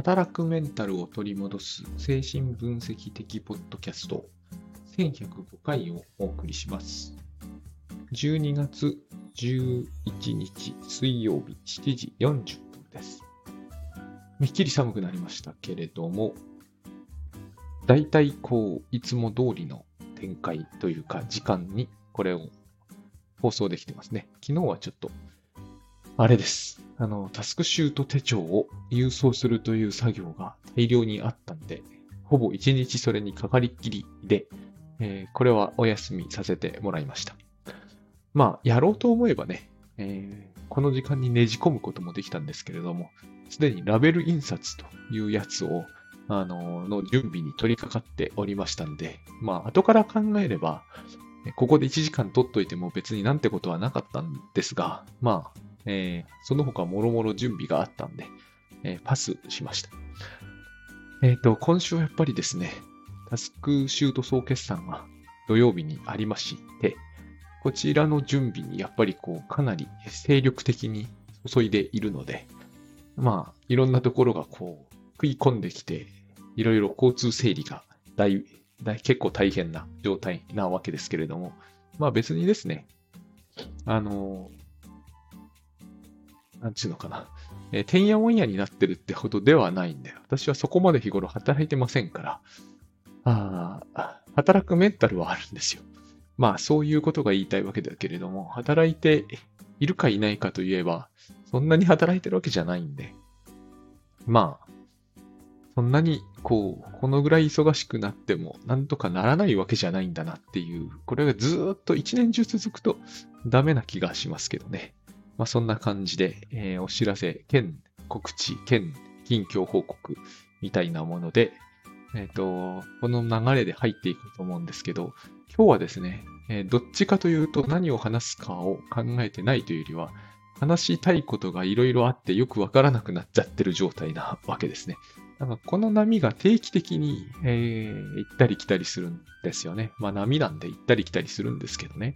働くメンタルを取り戻す精神分析的ポッドキャスト1105回をお送りします。12月11日水曜日7時40分です。めっきり寒くなりましたけれども、だいたいいつも通りの展開というか時間にこれを放送できてますね。昨日はちょっとあれです。タスクシュート手帳を郵送するという作業が大量にあったんで、ほぼ一日それにかかりっきりで、これはお休みさせてもらいました。やろうと思えばね、この時間にねじ込むこともできたんですけれども、すでにラベル印刷というやつを、の準備に取り掛かっておりましたんで、後から考えれば、ここで1時間取っといても別になんてことはなかったんですが、その他もろもろ準備があったんで、パスしました。今週はやっぱりですね、タスクシュート総決算が土曜日にありまして、こちらの準備にやっぱりかなり精力的に注いでいるので、いろんなところが食い込んできて、いろいろ交通整理が結構大変な状態なわけですけれども、別にですね、なんちゅうのかな。てんやわんやになってるってほどではないんで、私はそこまで日頃働いてませんから、働くメンタルはあるんですよ。そういうことが言いたいわけだけれども、働いているかいないかといえば、そんなに働いてるわけじゃないんで、そんなにこのぐらい忙しくなっても、なんとかならないわけじゃないんだなっていう、これがずーっと一年中続くとダメな気がしますけどね。そんな感じで、お知らせ、兼告知、兼近況報告みたいなもので、この流れで入っていくと思うんですけど、今日はですね、どっちかというと何を話すかを考えてないというよりは、話したいことがいろいろあってよくわからなくなっちゃってる状態なわけですね。この波が定期的に、行ったり来たりするんですよね。波なんで行ったり来たりするんですけどね。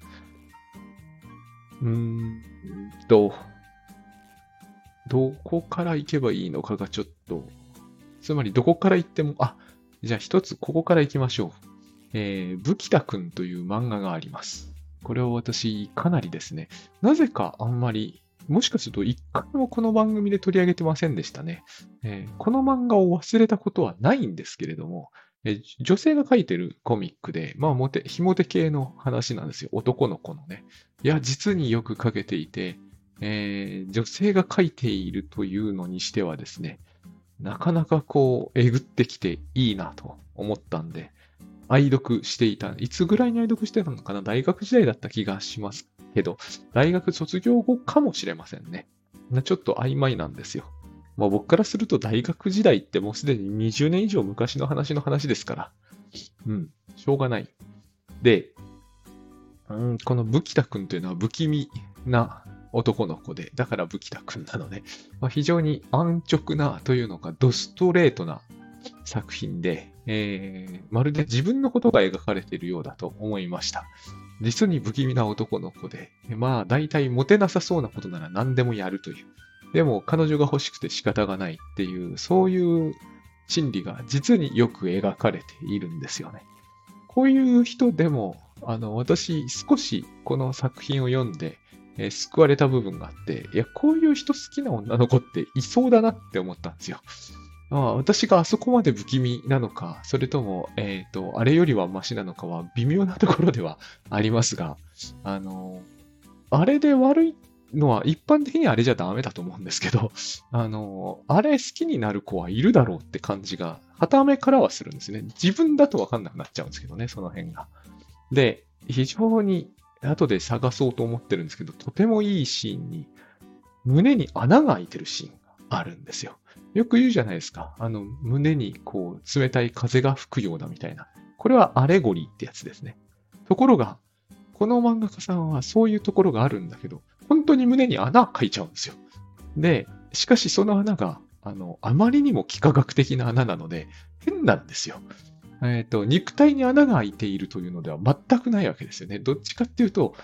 どこから行けばいいのかがちょっと、つまりどこから行っても、じゃあ一つここから行きましょう。ブキタくんという漫画があります。これを私かなりですね、なぜかあんまり、もしかすると一回もこの番組で取り上げてませんでしたね。この漫画を忘れたことはないんですけれども、女性が描いてるコミックで、ひも手系の話なんですよ。男の子のね。いや、実によく描けていて、女性が描いているというのにしてはですね、なかなかえぐってきていいなと思ったんで、愛読していた。いつぐらいに愛読してたのかな？大学時代だった気がしますけど、大学卒業後かもしれませんね。ちょっと曖昧なんですよ。僕からすると大学時代ってもうすでに20年以上昔の話ですから。しょうがない。で、このブキタくんというのは不気味な男の子で、だからブキタくんなので、非常に安直なというのか、ドストレートな作品で、まるで自分のことが描かれているようだと思いました。実に不気味な男の子で、大体モテなさそうなことなら何でもやるという。でも彼女が欲しくて仕方がないっていう、そういう心理が実によく描かれているんですよね。こういう人でも、私少しこの作品を読んで、救われた部分があって、いや、こういう人好きな女の子っていそうだなって思ったんですよ。私があそこまで不気味なのか、それとも、あれよりはマシなのかは微妙なところではありますが、あれで悪いのは一般的にはあれじゃダメだと思うんですけど、あれ好きになる子はいるだろうって感じが、傍目からはするんですね。自分だとわかんなくなっちゃうんですけどね、その辺が。で、非常に後で探そうと思ってるんですけど、とてもいいシーンに、胸に穴が開いてるシーンがあるんですよ。よく言うじゃないですか。胸に冷たい風が吹くようなみたいな。これはアレゴリーってやつですね。ところが、この漫画家さんはそういうところがあるんだけど、本当に胸に穴開いちゃうんですよ。で、しかしその穴が、あまりにも幾何学的な穴なので、変なんですよ。肉体に穴が開いているというのでは全くないわけですよね。どっちかっていうと、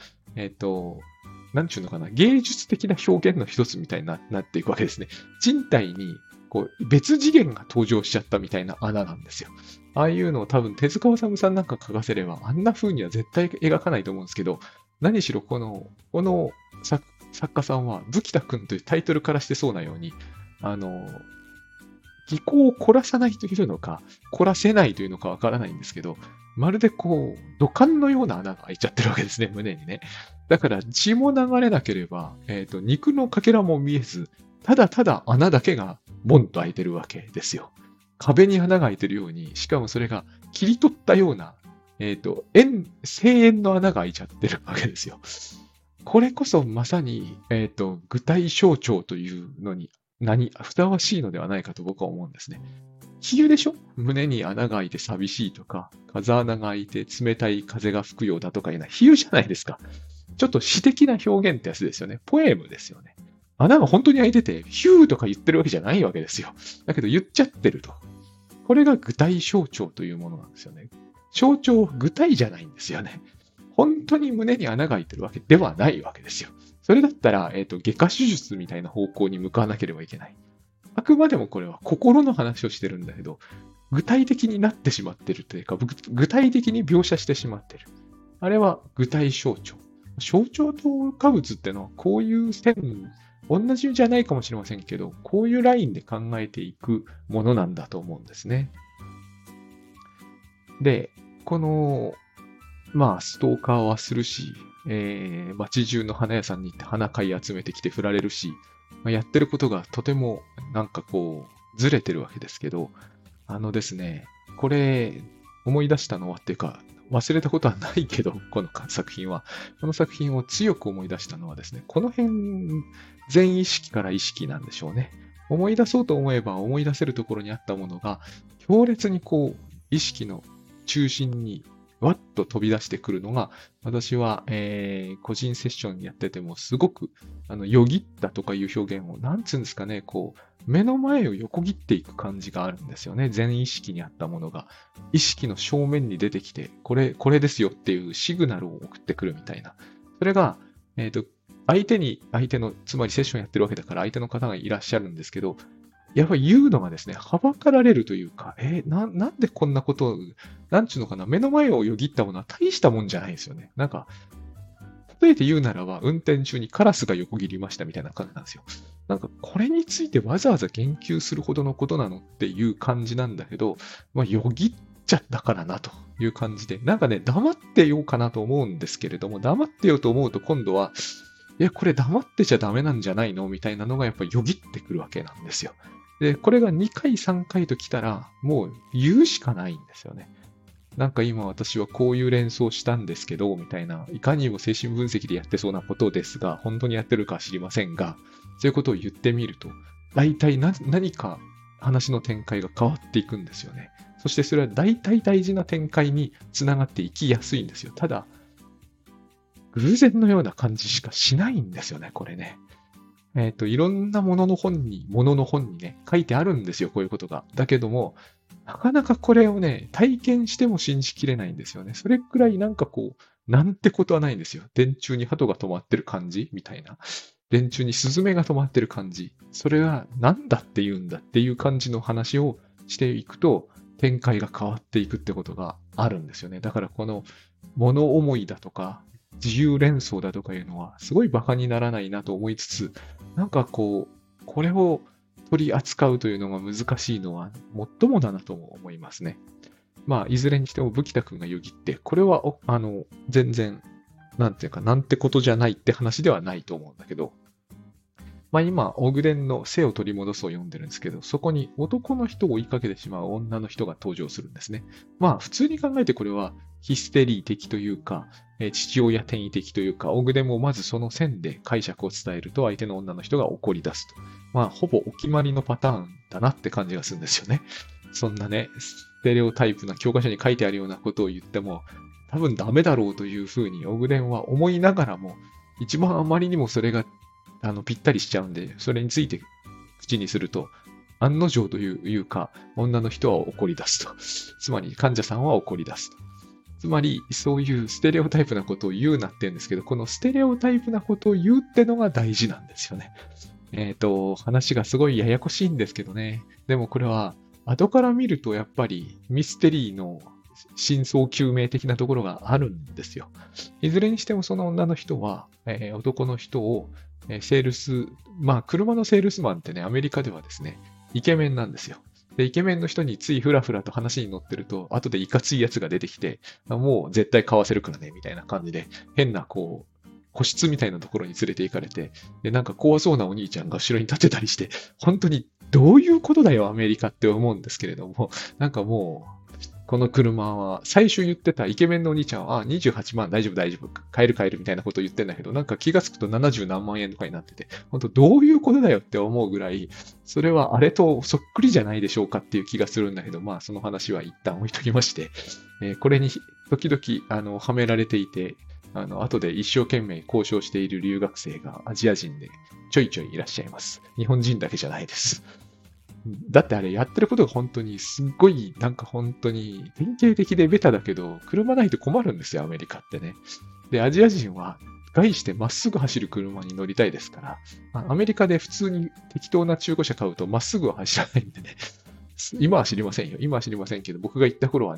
なんちゅうのかな、芸術的な表現の一つみたいになっていくわけですね。人体にこう、別次元が登場しちゃったみたいな穴なんですよ。ああいうのを多分手塚治虫さんなんか描かせれば、あんな風には絶対描かないと思うんですけど、何しろこの作家さんは、ブキタ君というタイトルからしてそうなように、あの、技巧を凝らさないというのか、凝らせないというのかわからないんですけど、まるでこう、土管のような穴が開いちゃってるわけですね、胸にね。だから血も流れなければ、肉のかけらも見えず、ただただ穴だけがボンと開いてるわけですよ。壁に穴が開いてるように、しかもそれが切り取ったような、声援の穴が開いちゃってるわけですよ。これこそまさに、具体象徴というのにふさわしいのではないかと僕は思うんですね。比喩でしょ？胸に穴が開いて寂しいとか、風穴が開いて冷たい風が吹くようだとかいうのは比喩じゃないですか。ちょっと詩的な表現ってやつですよね。ポエムですよね。穴が本当に開いてて、ヒューとか言ってるわけじゃないわけですよ。だけど言っちゃってると。これが具体象徴というものなんですよね。象徴、具体じゃないんですよね。本当に胸に穴が開いてるわけではないわけですよ。それだったら、外科手術みたいな方向に向かわなければいけない。あくまでもこれは心の話をしてるんだけど、具体的になってしまってるというか、具体的に描写してしまってる。あれは具体象徴。象徴と化物ってのはこういう線、同じじゃないかもしれませんけど、こういうラインで考えていくものなんだと思うんですね。で、この、ストーカーはするし、街中の花屋さんに行って花買い集めてきて振られるし、やってることがとてもなんかこう、ずれてるわけですけど、ですね、これ、思い出したのはっていうか、忘れたことはないけど、この作品を強く思い出したのはですね、この辺、全意識から意識なんでしょうね。思い出そうと思えば思い出せるところにあったものが、強烈にこう、意識の中心にわっと飛び出してくるのが、私は、個人セッションやっててもすごく、よぎったとかいう表現を、なんつうんですかね、こう、目の前を横切っていく感じがあるんですよね。全意識にあったものが、意識の正面に出てきて、これですよっていうシグナルを送ってくるみたいな。それが、相手の、つまりセッションやってるわけだから相手の方がいらっしゃるんですけど、やっぱり言うのがですね、はばかられるというか、なんでこんなことを、なんちゅうのかな、目の前をよぎったものは大したもんじゃないですよね。なんか、例えて言うならば、運転中にカラスが横切りましたみたいな感じなんですよ。なんか、これについてわざわざ言及するほどのことなのっていう感じなんだけど、よぎっちゃったからなという感じで、なんかね、黙ってようかなと思うんですけれども、黙ってようと思うと今度は、いや、これ黙ってちゃダメなんじゃないのみたいなのがやっぱりよぎってくるわけなんですよ。で、これが2回3回と来たら、もう言うしかないんですよね。なんか今私はこういう連想したんですけど、みたいな、いかにも精神分析でやってそうなことですが、本当にやってるか知りませんが、そういうことを言ってみると、大体何か話の展開が変わっていくんですよね。そしてそれは大体大事な展開につながっていきやすいんですよ。ただ、偶然のような感じしかしないんですよね、これね。いろんなものの本にね、書いてあるんですよ、こういうことが。だけども、なかなかこれをね、体験しても信じきれないんですよね。それくらいなんかこう、なんてことはないんですよ。電柱に鳩が止まってる感じみたいな。電柱にスズメが止まってる感じ。それは何だって言うんだっていう感じの話をしていくと、展開が変わっていくってことがあるんですよね。だからこの物思いだとか、自由連想だとかいうのは、すごい馬鹿にならないなと思いつつ、なんかこう、これを取り扱うというのが難しいのは、もっともだなとも思いますね。いずれにしても、ブキタ君がよぎって、これは、全然、なんていうか、なんてことじゃないって話ではないと思うんだけど、今、オグデンの背を取り戻すを読んでるんですけど、そこに男の人を追いかけてしまう女の人が登場するんですね。普通に考えてこれはヒステリー的というか、父親転移的というか、オグデンもまずその線で解釈を伝えると相手の女の人が怒り出すと。ほぼお決まりのパターンだなって感じがするんですよね。そんなね、ステレオタイプな教科書に書いてあるようなことを言っても、多分ダメだろうというふうにオグデンは思いながらも、一番あまりにもそれがぴったりしちゃうんで、それについて口にすると、案の定というか、女の人は怒り出すと。つまり、患者さんは怒り出すと。つまり、そういうステレオタイプなことを言うなって言うんですけど、このステレオタイプなことを言うってのが大事なんですよね。 話がすごいややこしいんですけどね。でもこれは、後から見るとやっぱりミステリーの真相究明的なところがあるんですよ。いずれにしてもその女の人は、男の人を、セールス、まあ車のセールスマンってね、アメリカではですね、イケメンなんですよ。で、イケメンの人についフラフラと話に乗ってると、後でいかついやつが出てきて、もう絶対買わせるからね、みたいな感じで、変なこう、個室みたいなところに連れて行かれて、で、なんか怖そうなお兄ちゃんが後ろに立ってたりして、本当にどういうことだよ、アメリカって思うんですけれども、なんかもう、この車は、最初言ってたイケメンのお兄ちゃんは、28万大丈夫大丈夫、買える買えるみたいなことを言ってんだけど、なんか気がつくと70何万円とかになってて、本当どういうことだよって思うぐらい、それはあれとそっくりじゃないでしょうかっていう気がするんだけど、まあその話は一旦置いときまして、これに時々はめられていて、後で一生懸命交渉している留学生がアジア人でちょいちょいいらっしゃいます。日本人だけじゃないです。だってあれやってることが本当にすっごいなんか本当に典型的でベタだけど、車ないと困るんですよ、アメリカってね。で、アジア人は概してまっすぐ走る車に乗りたいですから、アメリカで普通に適当な中古車買うとまっすぐは走らないんでね。今は知りませんよ。今は知りませんけど、僕が行った頃は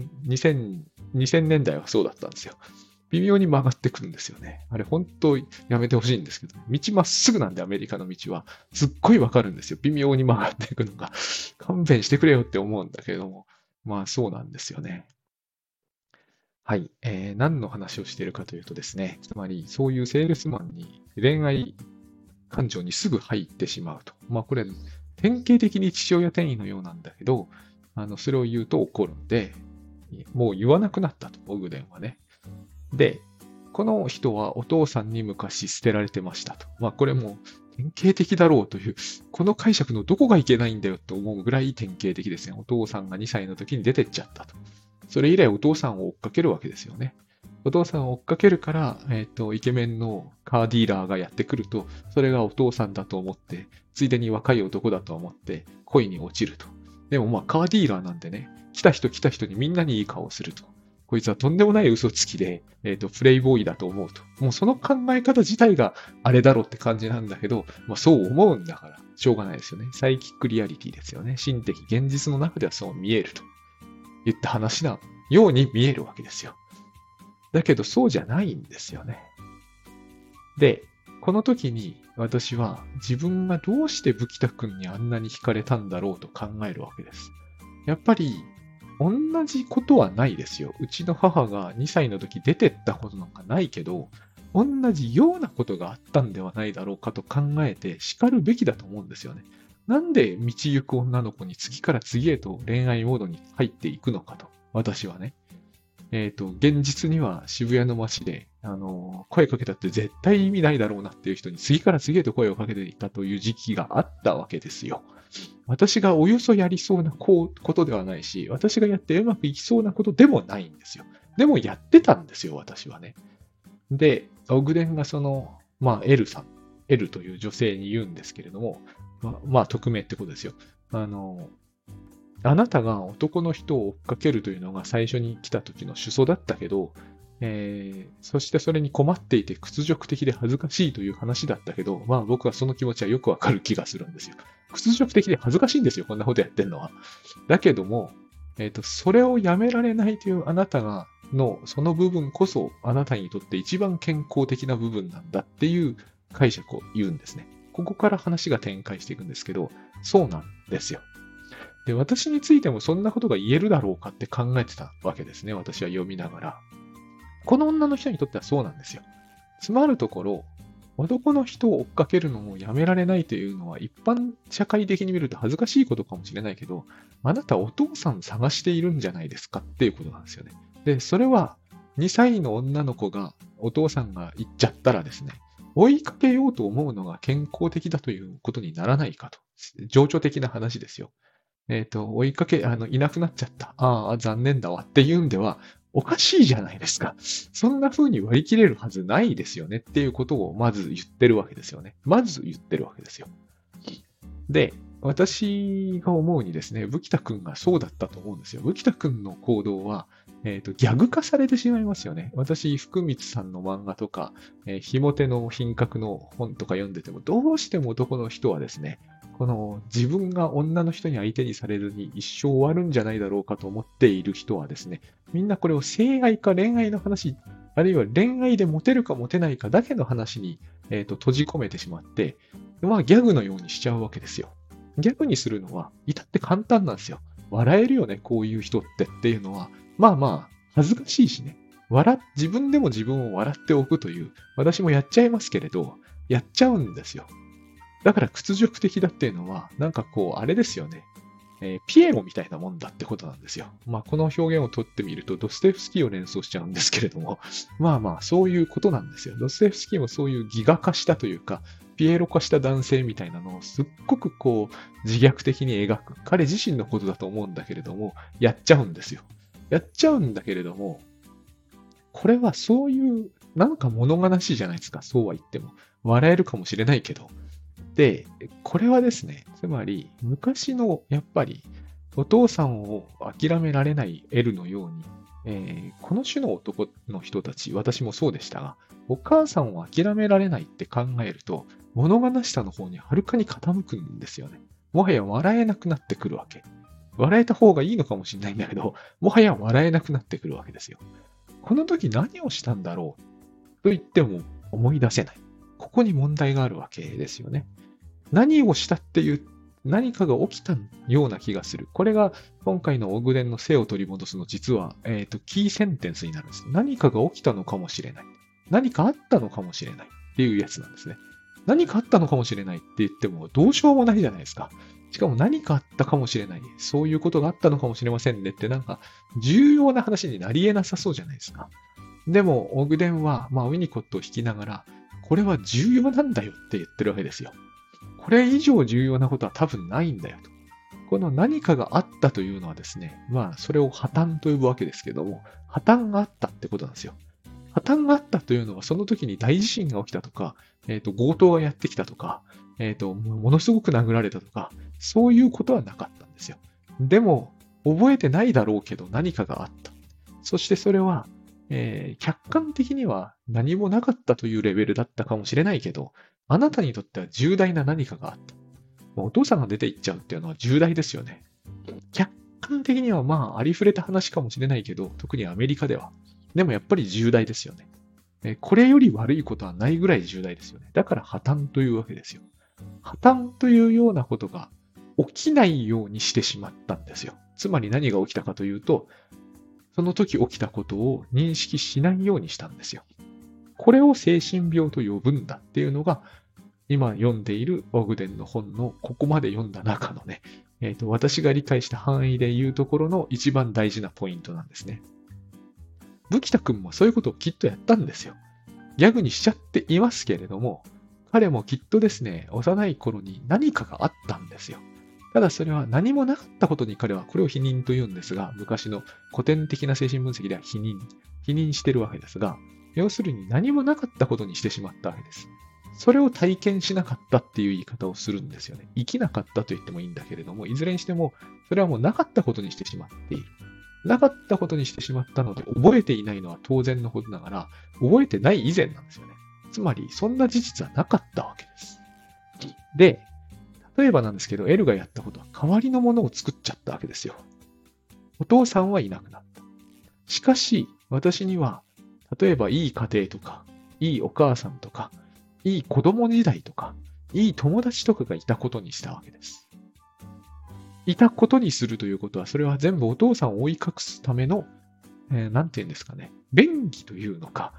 2000年代はそうだったんですよ。微妙に曲がってくるんですよね。あれ本当やめてほしいんですけど、道まっすぐなんでアメリカの道は。すっごいわかるんですよ。微妙に曲がっていくのが。勘弁してくれよって思うんだけれども。まあそうなんですよね。はい。何の話をしているかというとですね、つまりそういうセールスマンに恋愛感情にすぐ入ってしまうと。まあこれ、典型的に父親転移のようなんだけど、それを言うと怒るんで、もう言わなくなったと、オグデンはね。で、この人はお父さんに昔捨てられてましたと。まあこれも典型的だろうという、この解釈のどこがいけないんだよと思うぐらい典型的ですね。お父さんが2歳の時に出てっちゃったと。それ以来お父さんを追っかけるわけですよね。お父さんを追っかけるから、イケメンのカーディーラーがやってくると、それがお父さんだと思って、ついでに若い男だと思って、恋に落ちると。でもまあ、カーディーラーなんでね、来た人にみんなにいい顔をすると。こいつはとんでもない嘘つきで、プレイボーイだと思うと。もうその考え方自体があれだろうって感じなんだけど、まあそう思うんだから、しょうがないですよね。サイキックリアリティですよね。心的現実の中ではそう見えると言った話なように見えるわけですよ。だけどそうじゃないんですよね。で、この時に私は自分がどうしてブキタ君にあんなに惹かれたんだろうと考えるわけです。やっぱり同じことはないですよ。うちの母が2歳の時出てったことなんかないけど、同じようなことがあったんではないだろうかと考えて叱るべきだと思うんですよね。なんで道行く女の子に次から次へと恋愛モードに入っていくのかと、私はね。現実には渋谷の街で、声かけたって絶対意味ないだろうなっていう人に次から次へと声をかけていたという時期があったわけですよ。私がおよそやりそうなことではないし、私がやってうまくいきそうなことでもないんですよ。でもやってたんですよ、私はね。で、オグデンがまあ、L さん、L という女性に言うんですけれども、まあ、匿名ってことですよ。あなたが男の人を追っかけるというのが最初に来た時の主訴だったけど、そしてそれに困っていて屈辱的で恥ずかしいという話だったけど、まあ僕はその気持ちはよくわかる気がするんですよ。屈辱的で恥ずかしいんですよ、こんなことやってるのは。だけども、それをやめられないというあなたその部分こそあなたにとって一番健康的な部分なんだっていう解釈を言うんですね。ここから話が展開していくんですけど、そうなんですよ。で、私についてもそんなことが言えるだろうかって考えてたわけですね。私は読みながら。この女の人にとってはそうなんですよ。つまるところ、男の人を追っかけるのもやめられないというのは一般社会的に見ると恥ずかしいことかもしれないけど、あなたお父さん探しているんじゃないですかっていうことなんですよね。で、それは2歳の女の子がお父さんが行っちゃったらですね、追いかけようと思うのが健康的だということにならないかと。情緒的な話ですよ。追いかけ、いなくなっちゃった。ああ、残念だわっていうんでは、おかしいじゃないですか。そんな風に割り切れるはずないですよねっていうことをまず言ってるわけですよね。まず言ってるわけですよ。で、私が思うにですね、ブキタ君がそうだったと思うんですよ。ブキタ君の行動は、 ギャグ化されてしまいますよね。私、福光さんの漫画とか、ひも手の品格の本とか読んでても、どうしても男の人はですね、この自分が女の人に相手にされずに一生終わるんじゃないだろうかと思っている人はですね、みんなこれを性愛か恋愛の話、あるいは恋愛でモテるかモテないかだけの話に、閉じ込めてしまって、まあギャグのようにしちゃうわけですよ。ギャグにするのは、至って簡単なんですよ。笑えるよね、こういう人っていうのは、まあまあ、恥ずかしいしね。自分でも自分を笑っておくという、私もやっちゃいますけれど、やっちゃうんですよ。だから屈辱的だっていうのは、なんかこう、あれですよね。ピエロみたいなもんだってことなんですよ。まあ、この表現をとってみると、ドストエフスキーを連想しちゃうんですけれども、まあまあ、そういうことなんですよ。ドストエフスキーもそういうギガ化したというか、ピエロ化した男性みたいなのをすっごくこう、自虐的に描く。彼自身のことだと思うんだけれども、やっちゃうんですよ。やっちゃうんだけれども、これはそういう、なんか物悲しいじゃないですか。そうは言っても。笑えるかもしれないけど。で、これはですね、つまり、昔の、やっぱり、お父さんを諦められないエルのように、この種の男の人たち、私もそうでしたが、お母さんを諦められないって考えると、物悲しさの方にはるかに傾くんですよね。もはや笑えなくなってくるわけ。笑えた方がいいのかもしれないんだけど、もはや笑えなくなってくるわけですよ。この時何をしたんだろうと言っても思い出せない。ここに問題があるわけですよね。何をしたっていう、何かが起きたような気がする。これが今回のオグデンの生を取り戻すの実は、キーセンテンスになるんです。何かが起きたのかもしれない。何かあったのかもしれないっていうやつなんですね。何かあったのかもしれないって言ってもどうしようもないじゃないですか。しかも何かあったかもしれない。そういうことがあったのかもしれませんねってなんか重要な話になり得なさそうじゃないですか。でも、オグデンは、まあ、ウィニコットを引きながら、これは重要なんだよって言ってるわけですよ。これ以上重要なことは多分ないんだよと。この何かがあったというのはですね、まあ、それを破綻と呼ぶわけですけども、破綻があったってことなんですよ。破綻があったというのは、その時に大地震が起きたとか、強盗がやってきたとか、ものすごく殴られたとか、そういうことはなかったんですよ。でも、覚えてないだろうけど何かがあった。そしてそれは、客観的には何もなかったというレベルだったかもしれないけど、あなたにとっては重大な何かがあった。お父さんが出て行っちゃうっていうのは重大ですよね。客観的にはまあありふれた話かもしれないけど、特にアメリカでは。でもやっぱり重大ですよね。これより悪いことはないぐらい重大ですよね。だから破綻というわけですよ。破綻というようなことが起きないようにしてしまったんですよ。つまり何が起きたかというと、その時起きたことを認識しないようにしたんですよ。これを精神病と呼ぶんだっていうのが、今読んでいるオグデンの本のここまで読んだ中のね、私が理解した範囲で言うところの一番大事なポイントなんですね。ブキタ君もそういうことをきっとやったんですよ。ギャグにしちゃっていますけれども、彼もきっとですね、幼い頃に何かがあったんですよ。ただそれは何もなかったことに彼はこれを否認と言うんですが、昔の古典的な精神分析では否認してるわけですが、要するに何もなかったことにしてしまったわけです。それを体験しなかったっていう言い方をするんですよね。生きなかったと言ってもいいんだけれども、いずれにしても、それはもうなかったことにしてしまっている。なかったことにしてしまったので、覚えていないのは当然のことながら、覚えてない以前なんですよね。つまり、そんな事実はなかったわけです。で、例えばなんですけど、エルがやったことは代わりのものを作っちゃったわけですよ。お父さんはいなくなった。しかし、私には、例えばいい家庭とか、いいお母さんとか、いい子供時代とか、いい友達とかがいたことにしたわけです。いたことにするということは、それは全部お父さんを追い隠すための、なんて言うんですかね、便宜というのか、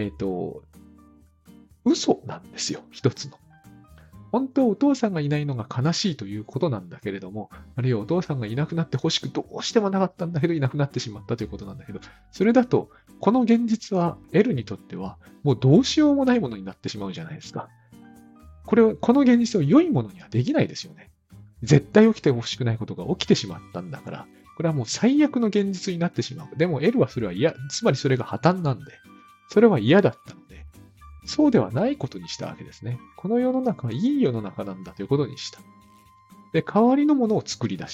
嘘なんですよ、一つの。本当はお父さんがいないのが悲しいということなんだけれども、あるいはお父さんがいなくなってほしくどうしてもなかったんだけどいなくなってしまったということなんだけど、それだと、この現実は L にとってはもうどうしようもないものになってしまうじゃないですか。この現実を良いものにはできないですよね。絶対起きてほしくないことが起きてしまったんだから、これはもう最悪の現実になってしまう。でも L はそれは嫌、つまりそれが破綻なんで、それは嫌だったので、そうではないことにしたわけですね。この世の中はいい世の中なんだということにした。で、代わりのものを作り出した。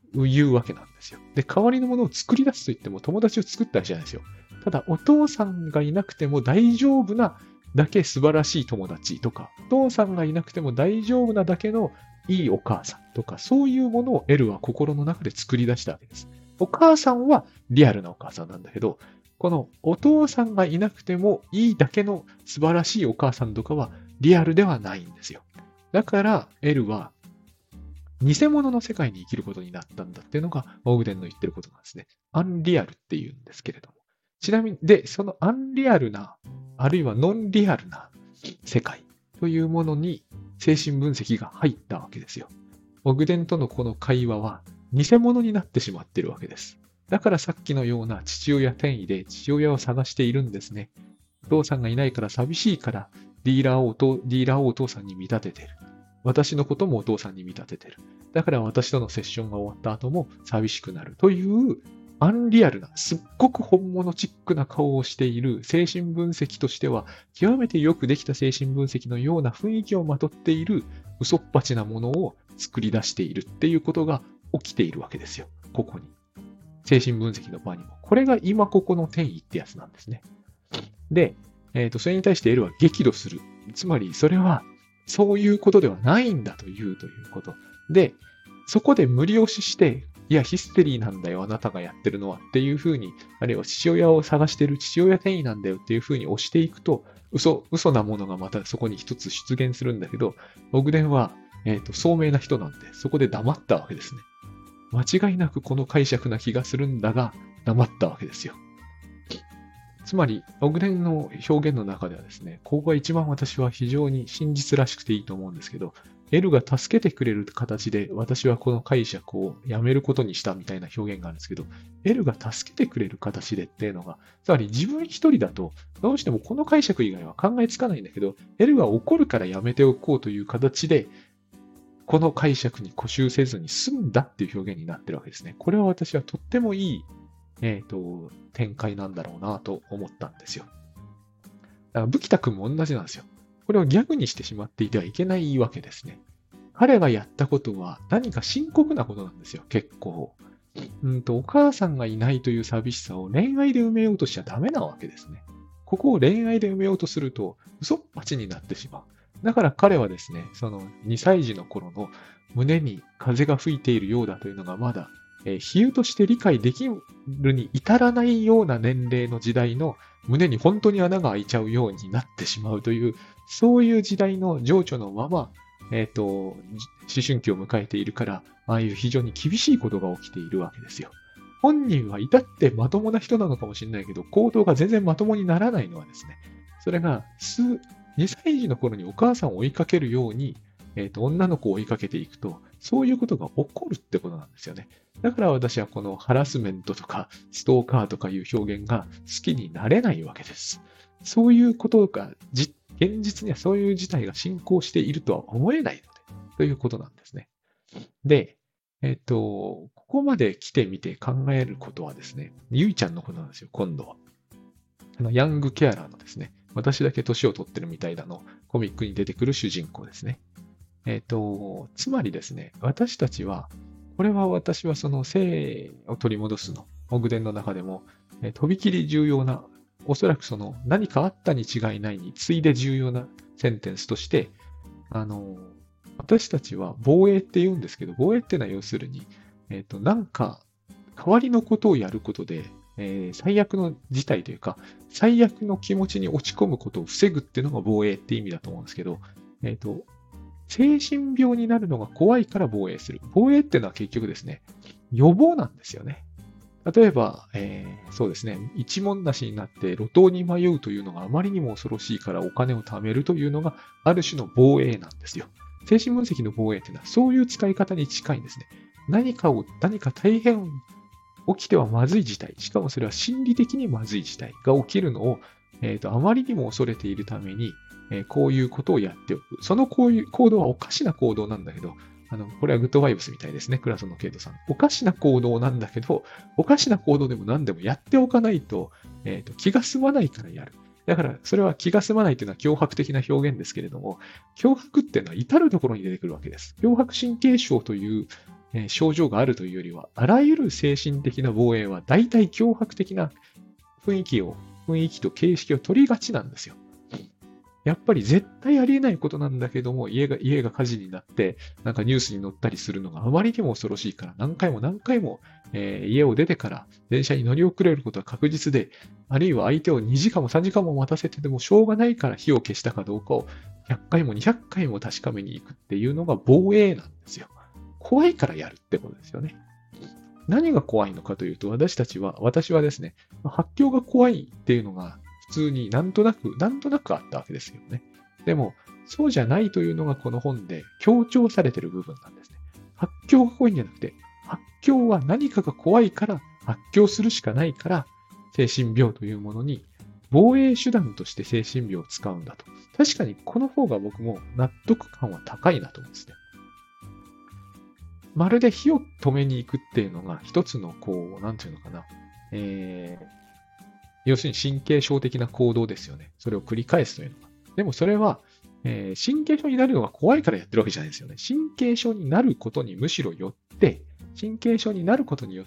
言うわけなんですよ。で、代わりのものを作り出すと言っても友達を作ったりじゃないですよ。ただ、お父さんがいなくても大丈夫なだけ素晴らしい友達とか、お父さんがいなくても大丈夫なだけのいいお母さんとか、そういうものをエルは心の中で作り出したわけです。お母さんはリアルなお母さんなんだけど、このお父さんがいなくてもいいだけの素晴らしいお母さんとかはリアルではないんですよ。だから、エルは偽物の世界に生きることになったんだっていうのが、オーグデンの言ってることなんですね。アンリアルっていうんですけれども。ちなみに、で、そのアンリアルな、あるいはノンリアルな世界というものに精神分析が入ったわけですよ。オグデンとのこの会話は偽物になってしまっているわけです。だからさっきのような父親転移で父親を探しているんですね。お父さんがいないから寂しいからディーラーをお父さんに見立ててる。私のこともお父さんに見立ててる。だから私とのセッションが終わった後も寂しくなるというアンリアルな、すっごく本物チックな顔をしている精神分析としては、極めてよくできた精神分析のような雰囲気をまとっている嘘っぱちなものを作り出しているっていうことが起きているわけですよ。ここに。精神分析の場にも。これが今ここの転移ってやつなんですね。で、それに対して L は激怒する。つまり、それはそういうことではないんだということ。で、そこで無理押しして、いや、ヒステリーなんだよ、あなたがやってるのはっていうふうに、あるいは父親を探してる父親転移なんだよっていうふうに押していくと、嘘なものがまたそこに一つ出現するんだけど、オグデンは、聡明な人なんで、そこで黙ったわけですね。間違いなくこの解釈な気がするんだが、黙ったわけですよ。つまり、オグデンの表現の中ではですね、ここが一番私は非常に真実らしくていいと思うんですけど、L が助けてくれる形で私はこの解釈をやめることにしたみたいな表現があるんですけど、L が助けてくれる形でっていうのが、つまり自分一人だとどうしてもこの解釈以外は考えつかないんだけど、L が怒るからやめておこうという形で、この解釈に固執せずに済んだっていう表現になってるわけですね。これは私はとってもいい展開なんだろうなと思ったんですよ。だからブキタ君も同じなんですよ。これをギャグにしてしまっていてはいけないわけですね。彼がやったことは何か深刻なことなんですよ、結構。お母さんがいないという寂しさを恋愛で埋めようとしちゃダメなわけですね。ここを恋愛で埋めようとすると嘘っぱちになってしまう。だから彼はですね、その2歳児の頃の胸に風が吹いているようだというのがまだ比喩として理解できるに至らないような年齢の時代の胸に本当に穴が開いちゃうようになってしまうという、そういう時代の情緒のまま、思春期を迎えているから、ああいう非常に厳しいことが起きているわけですよ。本人は至ってまともな人なのかもしれないけど、行動が全然まともにならないのはですね、それが2歳児の頃にお母さんを追いかけるように、女の子を追いかけていくと、そういうことが起こるってことなんですよね。だから私はこのハラスメントとかストーカーとかいう表現が好きになれないわけです。そういうことが、現実にはそういう事態が進行しているとは思えないので、ということなんですね。で、ここまで来てみて考えることはですね、ゆいちゃんのことなんですよ、今度は。ヤングケアラーのですね、私だけ年を取ってるみたいだの、コミックに出てくる主人公ですね。つまりですね、私たちは、これは私はその性を取り戻すの、オグデンの中でも、とびきり重要な、おそらくその何かあったに違いないに次いで重要なセンテンスとして、私たちは防衛って言うんですけど、防衛っていうのは要するに、なんか代わりのことをやることで、最悪の事態というか、最悪の気持ちに落ち込むことを防ぐっていうのが防衛って意味だと思うんですけど、精神病になるのが怖いから防衛する。防衛っていうのは結局ですね、予防なんですよね。例えば、そうですね、一文無しになって路頭に迷うというのがあまりにも恐ろしいからお金を貯めるというのがある種の防衛なんですよ。精神分析の防衛っていうのはそういう使い方に近いんですね。何か大変起きてはまずい事態、しかもそれは心理的にまずい事態が起きるのを、あまりにも恐れているために、こういうことをやっておく。こういう行動はおかしな行動なんだけど、これはグッドバイブスみたいですね、クラスのケイトさん。おかしな行動なんだけど、おかしな行動でも何でもやっておかないと、気が済まないからやる。だから、それは気が済まないというのは脅迫的な表現ですけれども、脅迫っていうのは至るところに出てくるわけです。脅迫神経症という症状があるというよりは、あらゆる精神的な防衛は大体脅迫的な雰囲気と形式を取りがちなんですよ。やっぱり絶対ありえないことなんだけども、家が火事になって、なんかニュースに載ったりするのがあまりにも恐ろしいから、何回も何回も、家を出てから電車に乗り遅れることは確実で、あるいは相手を2時間も3時間も待たせてでもしょうがないから火を消したかどうかを100回も200回も確かめに行くっていうのが防衛なんですよ。怖いからやるってことですよね。何が怖いのかというと、私はですね、発狂が怖いっていうのが普通になんとなくあったわけですよね。でも、そうじゃないというのがこの本で強調されている部分なんですね。発狂が怖いんじゃなくて、発狂は何かが怖いから発狂するしかないから、精神病というものに防衛手段として精神病を使うんだと。確かにこの方が僕も納得感は高いなと思うんですね。まるで火を止めに行くっていうのが一つのなんていうのかな。要するに神経症的な行動ですよね。それを繰り返すというのが。でもそれは、神経症になるのが怖いからやってるわけじゃないですよね。神経症になることにむしろよって、神経症になることによって、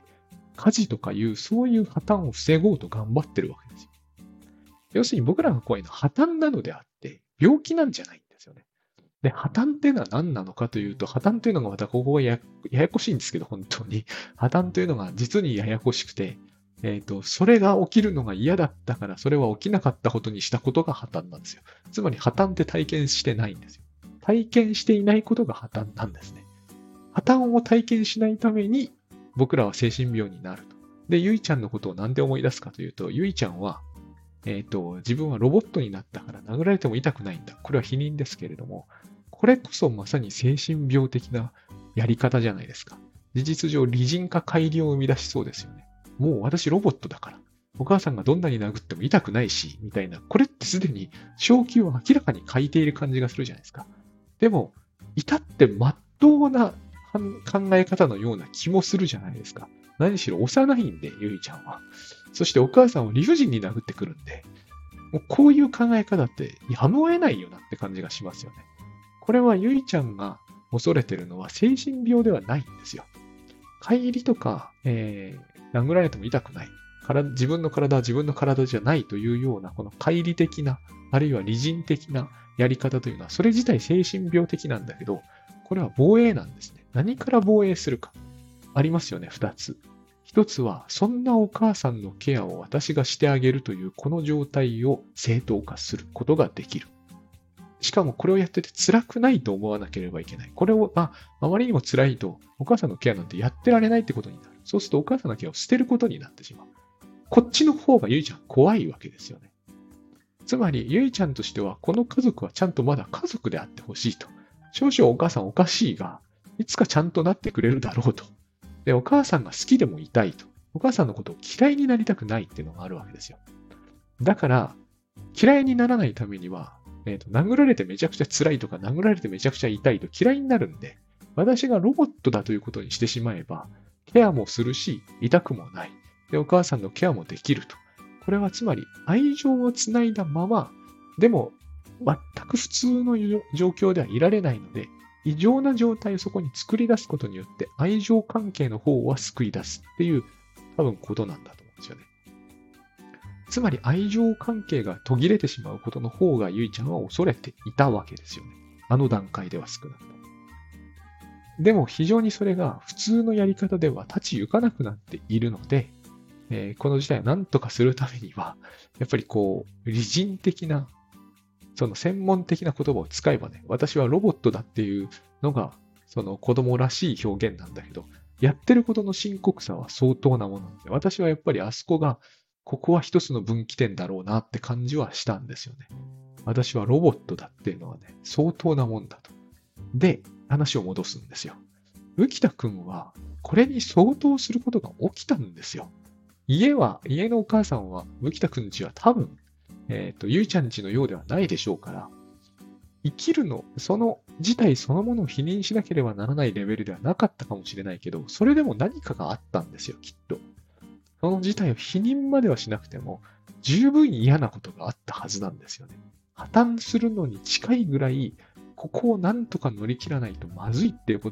火事とかいうそういう破綻を防ごうと頑張ってるわけですよ。要するに僕らが怖いのは破綻なのであって、病気なんじゃないんですよね。で、破綻っていうのは何なのかというと、破綻というのがまたここがややこしいんですけど、本当に。破綻というのが実にややこしくて、それが起きるのが嫌だったから、それは起きなかったことにしたことが破綻なんですよ。つまり破綻って体験してないんですよ。体験していないことが破綻なんですね。破綻を体験しないために、僕らは精神病になると。で、ゆいちゃんのことをなんで思い出すかというと、ゆいちゃんは、自分はロボットになったから殴られても痛くないんだ。これは否認ですけれども、これこそまさに精神病的なやり方じゃないですか。事実上、理人化改良を生み出しそうですよね。もう私ロボットだから。お母さんがどんなに殴っても痛くないし、みたいな。これってすでに正気を明らかに欠いている感じがするじゃないですか。でも、至って真っ当な考え方のような気もするじゃないですか。何しろ幼いんで、ゆいちゃんは。そしてお母さんを理不尽に殴ってくるんで、もうこういう考え方ってやむを得ないよなって感じがしますよね。これはゆいちゃんが恐れてるのは精神病ではないんですよ。乖離とか、殴られても痛くない。自分の体は自分の体じゃないというような、この乖離的な、あるいは理人的なやり方というのは、それ自体精神病的なんだけど、これは防衛なんですね。何から防衛するか。ありますよね、二つ。一つは、そんなお母さんのケアを私がしてあげるというこの状態を正当化することができる。しかもこれをやってて辛くないと思わなければいけない。これを、あまりにも辛いと、お母さんのケアなんてやってられないってことになる。そうするとお母さんのケアを捨てることになってしまう。こっちの方がゆいちゃん怖いわけですよね。つまり、ゆいちゃんとしては、この家族はちゃんとまだ家族であってほしいと。少々お母さんおかしいが、いつかちゃんとなってくれるだろうと。で、お母さんが好きでもいたいと。お母さんのことを嫌いになりたくないっていうのがあるわけですよ。だから、嫌いにならないためには、殴られてめちゃくちゃ辛いとか、殴られてめちゃくちゃ痛いと嫌いになるんで、私がロボットだということにしてしまえば、ケアもするし、痛くもない。で、お母さんのケアもできると。これはつまり、愛情をつないだまま、でも、全く普通の状況ではいられないので、異常な状態をそこに作り出すことによって、愛情関係の方は救い出すっていう、多分ことなんだと思うんですよね。つまり愛情関係が途切れてしまうことの方がゆいちゃんは恐れていたわけですよね。あの段階では少なくとも。でも非常にそれが普通のやり方では立ち行かなくなっているので、この事態を何とかするためには、やっぱり理人的な、その専門的な言葉を使えばね、私はロボットだっていうのが、その子供らしい表現なんだけど、やってることの深刻さは相当なものなので、私はやっぱりあそこが、ここは一つの分岐点だろうなって感じはしたんですよね。私はロボットだっていうのはね、相当なもんだと。で、話を戻すんですよ。浮田くんは、これに相当することが起きたんですよ。家のお母さんは、浮田くんちは多分、ゆいちゃんちのようではないでしょうから、生きるの、その事態そのものを否認しなければならないレベルではなかったかもしれないけど、それでも何かがあったんですよ、きっと。その事態を否認まではしなくても、十分嫌なことがあったはずなんですよね。破綻するのに近いぐらい、ここをなんとか乗り切らないとまずいっていうことは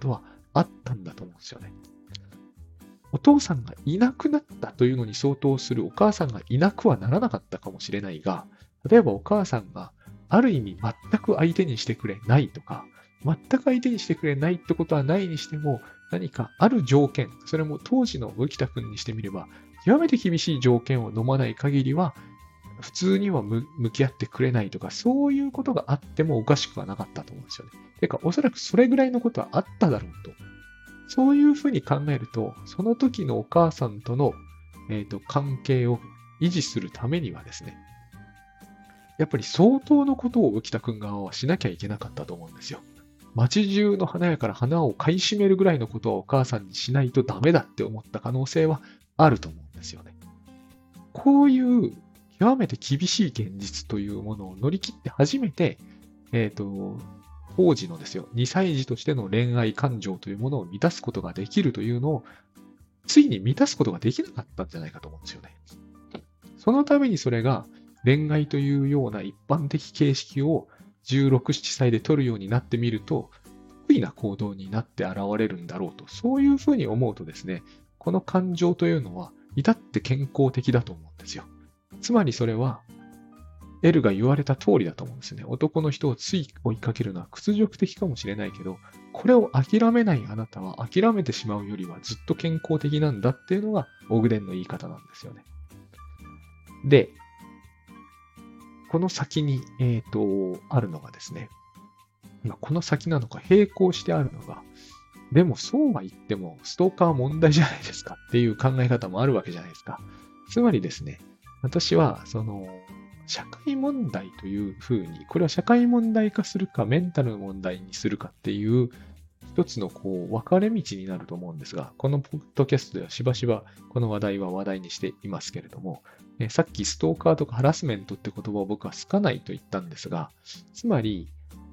あったんだと思うんですよね。お父さんがいなくなったというのに相当するお母さんがいなくはならなかったかもしれないが、例えばお母さんがある意味全く相手にしてくれないとか、全く相手にしてくれないってことはないにしても、何かある条件、それも当時の浮田くんにしてみれば、極めて厳しい条件を飲まない限りは、普通には向き合ってくれないとか、そういうことがあってもおかしくはなかったと思うんですよね。てか、おそらくそれぐらいのことはあっただろうと。そういうふうに考えると、その時のお母さんとの、関係を維持するためにはですね、やっぱり相当のことを浮田くん側はしなきゃいけなかったと思うんですよ。街中の花屋から花を買い占めるぐらいのことはお母さんにしないとダメだって思った可能性はあると思うんですよね。こういう極めて厳しい現実というものを乗り切って初めて、当時のですよ、2歳児としての恋愛感情というものを満たすことができるというのを、ついに満たすことができなかったんじゃないかと思うんですよね。そのためにそれが恋愛というような一般的形式を16、7歳で取るようになってみると、得意な行動になって現れるんだろうと、そういうふうに思うとですね、この感情というのは、至って健康的だと思うんですよ。つまりそれは、エルが言われた通りだと思うんですね。男の人をつい追いかけるのは屈辱的かもしれないけど、これを諦めないあなたは諦めてしまうよりはずっと健康的なんだっていうのがオグデンの言い方なんですよね。で、この先に、あるのがですね、この先なのか並行してあるのが、でもそうは言ってもストーカー問題じゃないですかっていう考え方もあるわけじゃないですか。つまりですね、私は、社会問題というふうに、これは社会問題化するか、メンタルの問題にするかっていう、一つの分かれ道になると思うんですが、このポッドキャストではしばしばこの話題は話題にしていますけれども、さっきストーカーとかハラスメントって言葉を僕は好かないと言ったんですが、つまり、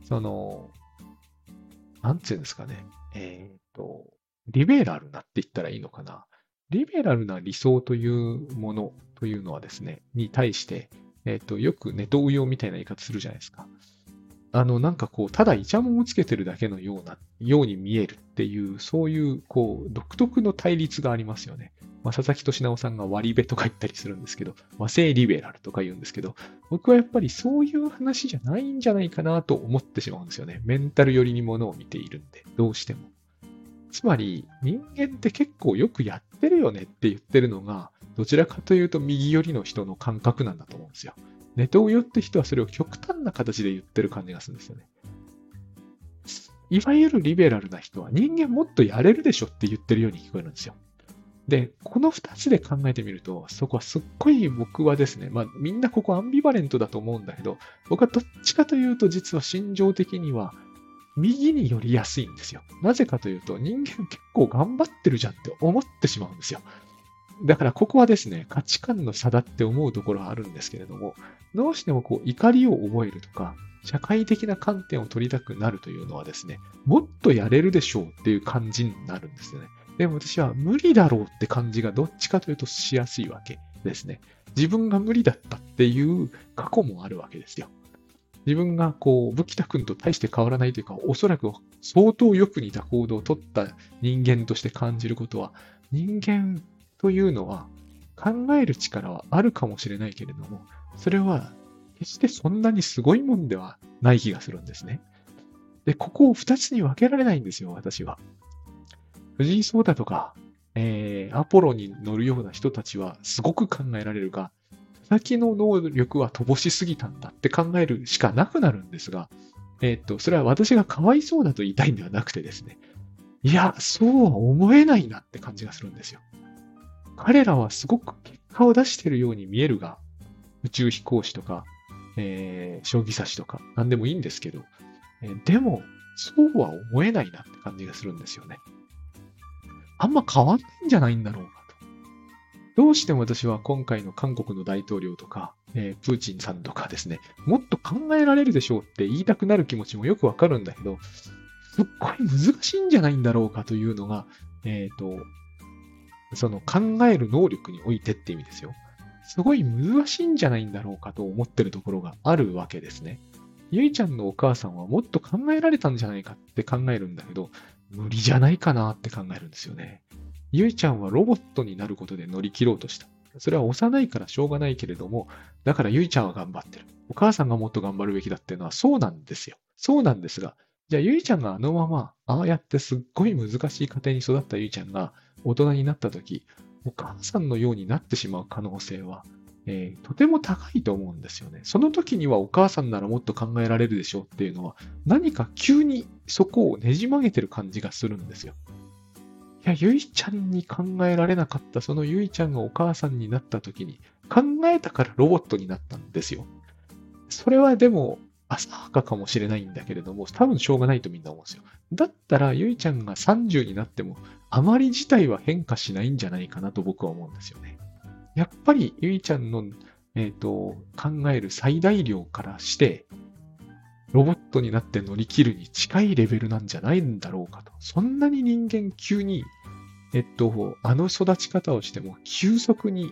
なんていうんですかね、リベラルなって言ったらいいのかな。リベラルな理想というものというのはですね、に対して、よくネトウヨみたいな言い方するじゃないですか。なんかただイチャモンをつけてるだけのように見えるっていう、そういう、独特の対立がありますよね。佐々木俊直さんが割り部とか言ったりするんですけど、和製リベラルとか言うんですけど、僕はやっぱりそういう話じゃないんじゃないかなと思ってしまうんですよね。メンタル寄りにものを見ているんで、どうしても。つまり、人間って結構よくやってるよねって言ってるのが、どちらかというと右寄りの人の感覚なんだと思うんですよ。ネトウヨって人はそれを極端な形で言ってる感じがするんですよね。いわゆるリベラルな人は人間もっとやれるでしょって言ってるように聞こえるんですよ。で、この二つで考えてみると、そこはすっごい僕はですね、みんなここアンビバレントだと思うんだけど、僕はどっちかというと実は心情的には右に寄りやすいんですよ。なぜかというと、人間結構頑張ってるじゃんって思ってしまうんですよ。だからここはですね、価値観の差だって思うところはあるんですけれども、どうしても怒りを覚えるとか、社会的な観点を取りたくなるというのはですね、もっとやれるでしょうっていう感じになるんですよね。でも私は無理だろうって感じがどっちかというとしやすいわけですね。自分が無理だったっていう過去もあるわけですよ。自分が武田君と大して変わらないというか、おそらく相当よく似た行動を取った人間として感じることは、人間というのは考える力はあるかもしれないけれども、それは決してそんなにすごいもんではない気がするんですね。で、ここを2つに分けられないんですよ、私は。藤井聡太とか、アポロに乗るような人たちはすごく考えられるが、佐々木の能力は乏しすぎたんだって考えるしかなくなるんですが、それは私がかわいそうだと言いたいんではなくてですね、いや、そうは思えないなって感じがするんですよ。彼らはすごく結果を出しているように見えるが、宇宙飛行士とか、将棋指しとか、なんでもいいんですけど、でも、そうは思えないなって感じがするんですよね。あんま変わんないんじゃないんだろうかと。どうしても私は今回の韓国の大統領とか、プーチンさんとかですね、もっと考えられるでしょうって言いたくなる気持ちもよくわかるんだけど、すっごい難しいんじゃないんだろうかというのが、その考える能力においてって意味ですよ。すごい難しいんじゃないんだろうかと思ってるところがあるわけですね。ゆいちゃんのお母さんはもっと考えられたんじゃないかって考えるんだけど、 無理じゃないかなって考えるんですよね。ゆいちゃんはロボットになることで乗り切ろうとした。それは幼いからしょうがないけれども、だからゆいちゃんは頑張ってる。お母さんがもっと頑張るべきだっていうのはそうなんですよ。そうなんですが、じゃあゆいちゃんがあのまま、ああやってすっごい難しい家庭に育ったゆいちゃんが大人になった時、お母さんのようになってしまう可能性は、とても高いと思うんですよね。その時にはお母さんならもっと考えられるでしょうっていうのは、何か急にそこをねじ曲げてる感じがするんですよ。いや、ゆいちゃんに考えられなかった、そのゆいちゃんがお母さんになった時に、考えたからロボットになったんですよ。それはでも、浅はかかもしれないんだけれども、多分しょうがないとみんな思うんですよ。だったら、ゆいちゃんが30になっても、あまり自体は変化しないんじゃないかなと僕は思うんですよね。やっぱり、ゆいちゃんの、考える最大量からして、ロボットになって乗り切るに近いレベルなんじゃないんだろうかと。そんなに人間急に、あの育ち方をしても急速に、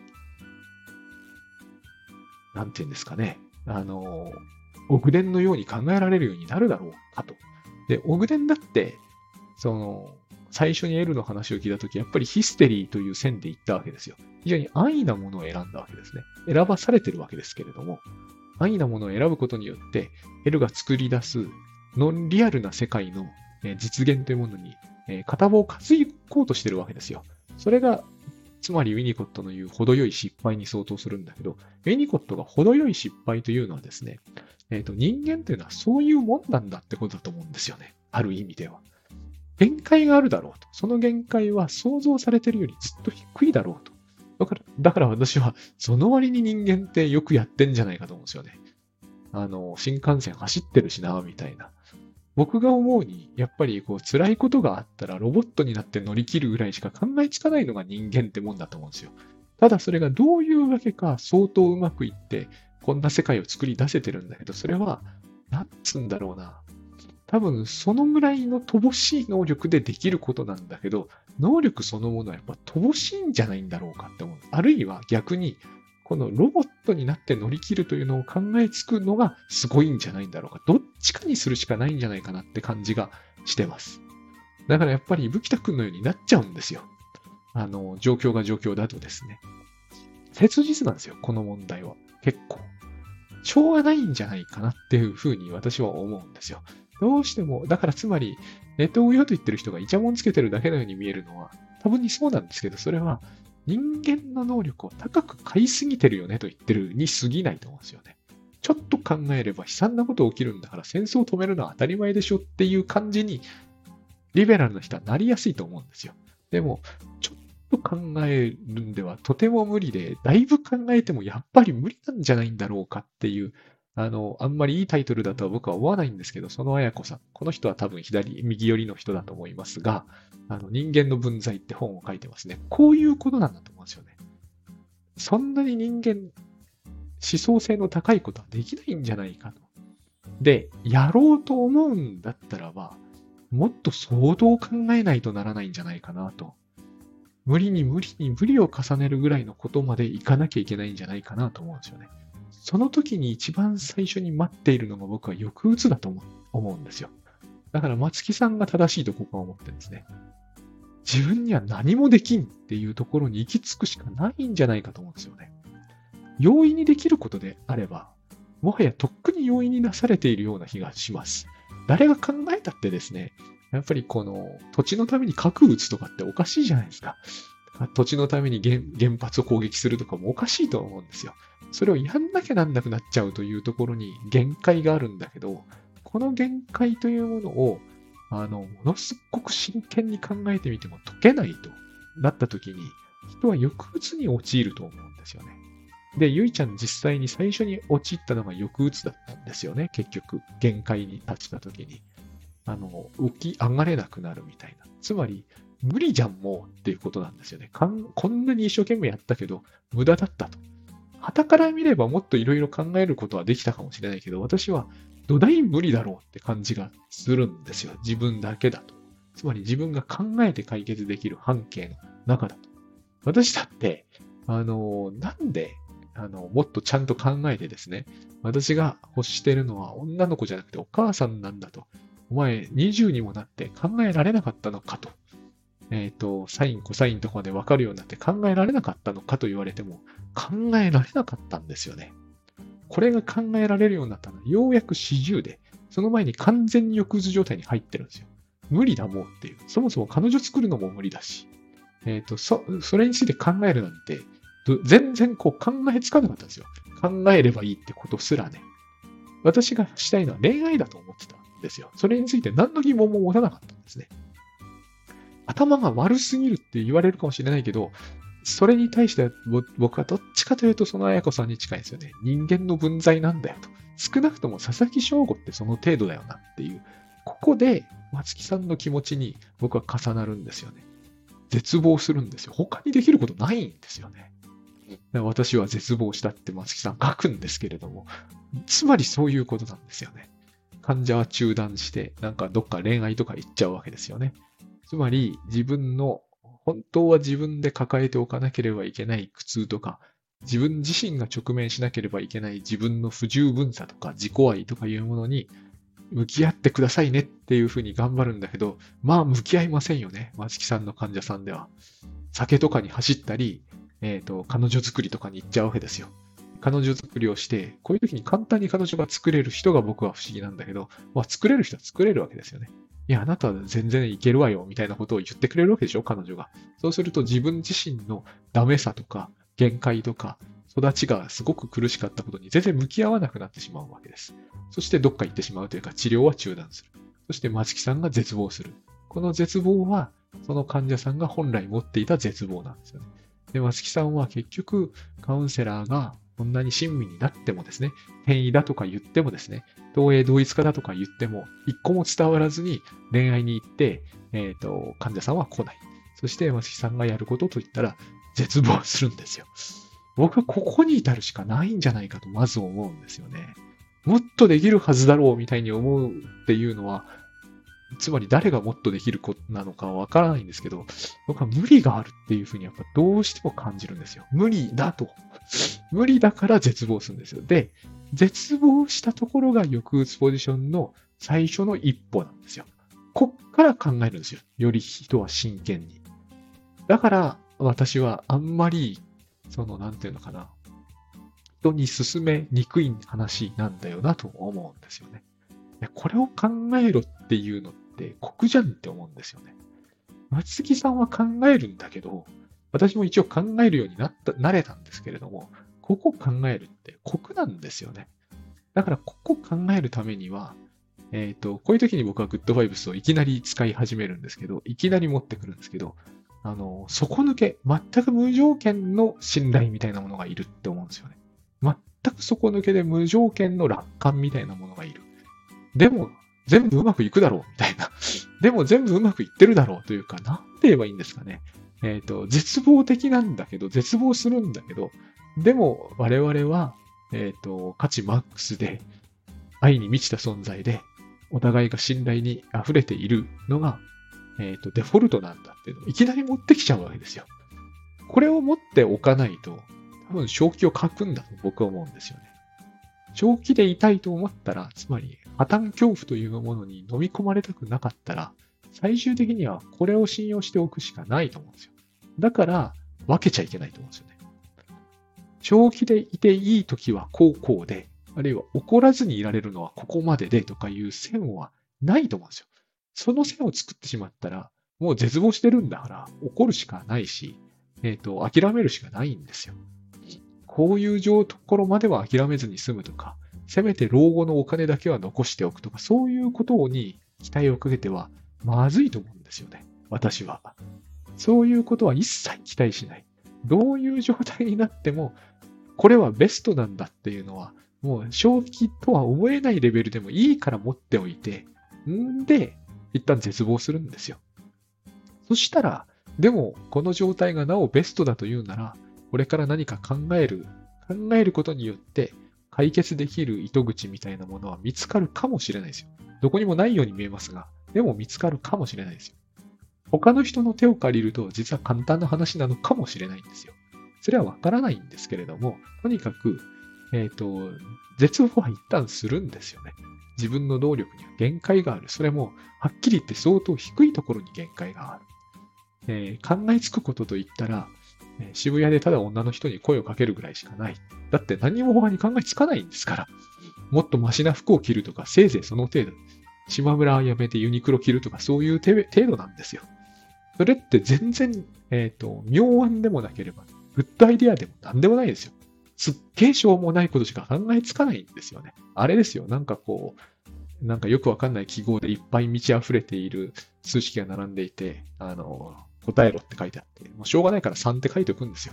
なんていうんですかね、オグデンのように考えられるようになるだろうかと。で、オグデンだって、最初に L の話を聞いたとき、やっぱりヒステリーという線で言ったわけですよ。非常に安易なものを選んだわけですね。選ばされてるわけですけれども、安易なものを選ぶことによって、L が作り出すノンリアルな世界の実現というものに片棒を担ごうとしてるわけですよ。それが、つまりウィニコットの言う程よい失敗に相当するんだけど、ウィニコットが程よい失敗というのはですね、人間というのはそういうもんなんだってことだと思うんですよね。ある意味では。限界があるだろうと。その限界は想像されているよりずっと低いだろうと。だから私は、その割に人間ってよくやってんじゃないかと思うんですよね。新幹線走ってるしな、みたいな。僕が思うに、やっぱり辛いことがあったらロボットになって乗り切るぐらいしか考えつかないのが人間ってもんだと思うんですよ。ただそれがどういうわけか相当うまくいって、こんな世界を作り出せてるんだけど、それは、なんつうんだろうな。多分そのぐらいの乏しい能力でできることなんだけど、能力そのものはやっぱ乏しいんじゃないんだろうかって思う。あるいは逆に、このロボットになって乗り切るというのを考えつくのがすごいんじゃないんだろうか。どっちかにするしかないんじゃないかなって感じがしてます。だからやっぱり、ブキタ君のようになっちゃうんですよ。状況が状況だとですね。切実なんですよ、この問題は。結構。しょうがないんじゃないかなっていうふうに私は思うんですよ。どうしても、だからつまり、ネットを言おうと言ってる人がイチャモンつけてるだけのように見えるのは、多分にそうなんですけど、それは人間の能力を高く買いすぎてるよねと言ってるに過ぎないと思うんですよね。ちょっと考えれば悲惨なこと起きるんだから戦争を止めるのは当たり前でしょっていう感じに、リベラルな人はなりやすいと思うんですよ。でも、ちょっと考えるんではとても無理で、だいぶ考えてもやっぱり無理なんじゃないんだろうかっていう、あんまりいいタイトルだとは僕は思わないんですけど、その綾子さん。この人は多分右寄りの人だと思いますが、人間の分際って本を書いてますね。こういうことなんだと思うんですよね。そんなに人間、思想性の高いことはできないんじゃないかと。で、やろうと思うんだったらば、もっと相当考えないとならないんじゃないかなと。無理に無理を重ねるぐらいのことまでいかなきゃいけないんじゃないかなと思うんですよね。その時に一番最初に待っているのが僕は抑うつだと思うんですよ。だから松木さんが正しいと僕は思ってるんですね。自分には何もできんっていうところに行き着くしかないんじゃないかと思うんですよね。容易にできることであれば、もはやとっくに容易になされているような気がします。誰が考えたってですね、やっぱりこの土地のために核撃つとかっておかしいじゃないですか。土地のために原発を攻撃するとかもおかしいと思うんですよ。それをやんなきゃなんなくなっちゃうというところに限界があるんだけど、この限界というものを、ものすごく真剣に考えてみても解けないとなった時に、人は抑うつに陥ると思うんですよね。で、ゆいちゃん実際に最初に陥ったのが抑うつだったんですよね、結局。限界に達した時に。起き上がれなくなるみたいな。つまり、無理じゃんもうっていうことなんですよね。こんなに一生懸命やったけど、無駄だったと。傍から見ればもっといろいろ考えることはできたかもしれないけど、私は土台無理だろうって感じがするんですよ。自分だけだと。つまり自分が考えて解決できる半径の中だと。私だって、なんで、もっとちゃんと考えてですね、私が欲してるのは女の子じゃなくてお母さんなんだと。 お前20にもなって考えられなかったのかと。サイン、コサインとかで分かるようになって考えられなかったのかと言われても、考えられなかったんですよね。これが考えられるようになったのは、ようやく40で、その前に完全に抑うつ状態に入ってるんですよ。無理だもんっていう。そもそも彼女作るのも無理だし、それについて考えるなんて、全然考えつかなかったんですよ。考えればいいってことすらね。私がしたいのは恋愛だと思ってたんですよ。それについて何の疑問も持たなかったんですね。頭が悪すぎるって言われるかもしれないけど、それに対して僕はどっちかというとその綾子さんに近いんですよね。人間の分際なんだよと。少なくとも佐々木翔吾ってその程度だよなっていう。ここで松木さんの気持ちに僕は重なるんですよね。絶望するんですよ。他にできることないんですよね。私は絶望したって松木さん書くんですけれども、つまりそういうことなんですよね。患者は中断して、なんかどっか恋愛とか行っちゃうわけですよね。つまり本当は自分で抱えておかなければいけない苦痛とか、自分自身が直面しなければいけない自分の不十分さとか自己愛とかいうものに向き合ってくださいねっていうふうに頑張るんだけど、まあ向き合いませんよね。松木さんの患者さんでは。酒とかに走ったり、彼女作りとかに行っちゃうわけですよ。彼女作りをして、こういう時に簡単に彼女が作れる人が僕は不思議なんだけど、まあ作れる人は作れるわけですよね。いや、あなたは全然いけるわよ、みたいなことを言ってくれるわけでしょ、彼女が。そうすると自分自身のダメさとか、限界とか、育ちがすごく苦しかったことに全然向き合わなくなってしまうわけです。そしてどっか行ってしまうというか、治療は中断する。そして松木さんが絶望する。この絶望は、その患者さんが本来持っていた絶望なんですよね。で、松木さんは結局、カウンセラーがこんなに親身になってもですね、転移だとか言ってもですね、同影同一化だとか言っても、一個も伝わらずに恋愛に行って、患者さんは来ない。そして松木さんがやることといったら、絶望するんですよ。僕はここに至るしかないんじゃないかとまず思うんですよね。もっとできるはずだろうみたいに思うっていうのは、つまり誰がもっとできることなのかはわからないんですけど、僕は無理があるっていうふうにやっぱどうしても感じるんですよ。無理だと。無理だから絶望するんですよ。で、絶望したところが抑うつポジションの最初の一歩なんですよ。こっから考えるんですよ。より人は真剣に。だから私はあんまり、なんていうのかな。人に進めにくい話なんだよなと思うんですよね。これを考えろっていうのって酷じゃんって思うんですよね。松木さんは考えるんだけど、私も一応考えるようになれたんですけれども、ここ考えるって酷なんですよね。だからここ考えるためには、こういう時に僕はグッドバイブスをいきなり使い始めるんですけど、いきなり持ってくるんですけど、底抜け、全く無条件の信頼みたいなものがいるって思うんですよね。全く底抜けで無条件の楽観みたいなものがいる。でも、全部うまくいくだろう、みたいな。でも全部うまくいってるだろうというか、なんて言えばいいんですかね。絶望的なんだけど、絶望するんだけど、でも我々は、価値マックスで、愛に満ちた存在で、お互いが信頼に溢れているのが、デフォルトなんだっていうのをいきなり持ってきちゃうわけですよ。これを持っておかないと、多分正気を書くんだと僕は思うんですよね。正気でいたいと思ったら、つまり破綻恐怖というものに飲み込まれたくなかったら、最終的にはこれを信用しておくしかないと思うんですよ。だから、分けちゃいけないと思うんですよね。正気でいていいときはこうで、あるいは怒らずにいられるのはここまででとかいう線はないと思うんですよ。その線を作ってしまったら、もう絶望してるんだから怒るしかないし、諦めるしかないんですよ。こういうところまでは諦めずに済むとか、せめて老後のお金だけは残しておくとか、そういうことに期待をかけてはまずいと思うんですよね。私は。そういうことは一切期待しない。どういう状態になっても、これはベストなんだっていうのは、もう正気とは思えないレベルでもいいから持っておいて、で、一旦絶望するんですよ。そしたら、でも、この状態がなおベストだというなら、これから何か考えることによって解決できる糸口みたいなものは見つかるかもしれないですよ。どこにもないように見えますが、でも見つかるかもしれないですよ。他の人の手を借りると実は簡単な話なのかもしれないんですよ。それはわからないんですけれども、とにかく絶望は一旦するんですよね。自分の動力には限界がある。それも、はっきり言って相当低いところに限界がある。考えつくことといったら、渋谷でただ女の人に声をかけるぐらいしかない。だって何も他に考えつかないんですから。もっとマシな服を着るとか、せいぜいその程度。島村はやめてユニクロ着るとか、そういう程度なんですよ。それって全然、妙案でもなければ、グッドアイデアでも何でもないですよ。すっげえしょうもないことしか考えつかないんですよね。あれですよ。なんかこう、なんかよくわかんない記号でいっぱい満ち溢れている数式が並んでいて、答えろって書いてあって、もうしょうがないから3って書いておくんですよ。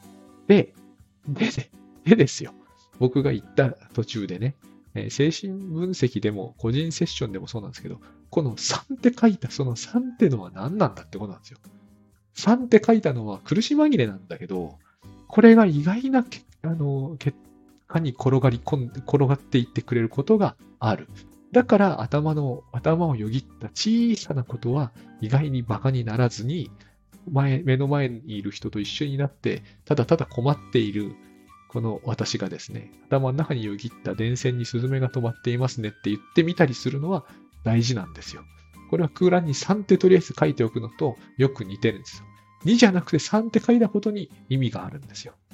でですよ。僕が言った途中でね、精神分析でも個人セッションでもそうなんですけど、この3って書いたその3ってのは何なんだってことなんですよ。3って書いたのは苦し紛れなんだけど、これが意外な結果に転がっていってくれることがある。だから頭をよぎった小さなことは意外に馬鹿にならずに、目の前にいる人と一緒になって、ただただ困っているこの私がですね、頭の中によぎった電線にスズメが止まっていますねって言ってみたりするのは大事なんですよ。これは空欄に3ってとりあえず書いておくのとよく似てるんですよ。2じゃなくて3って書いたことに意味があるんですよ。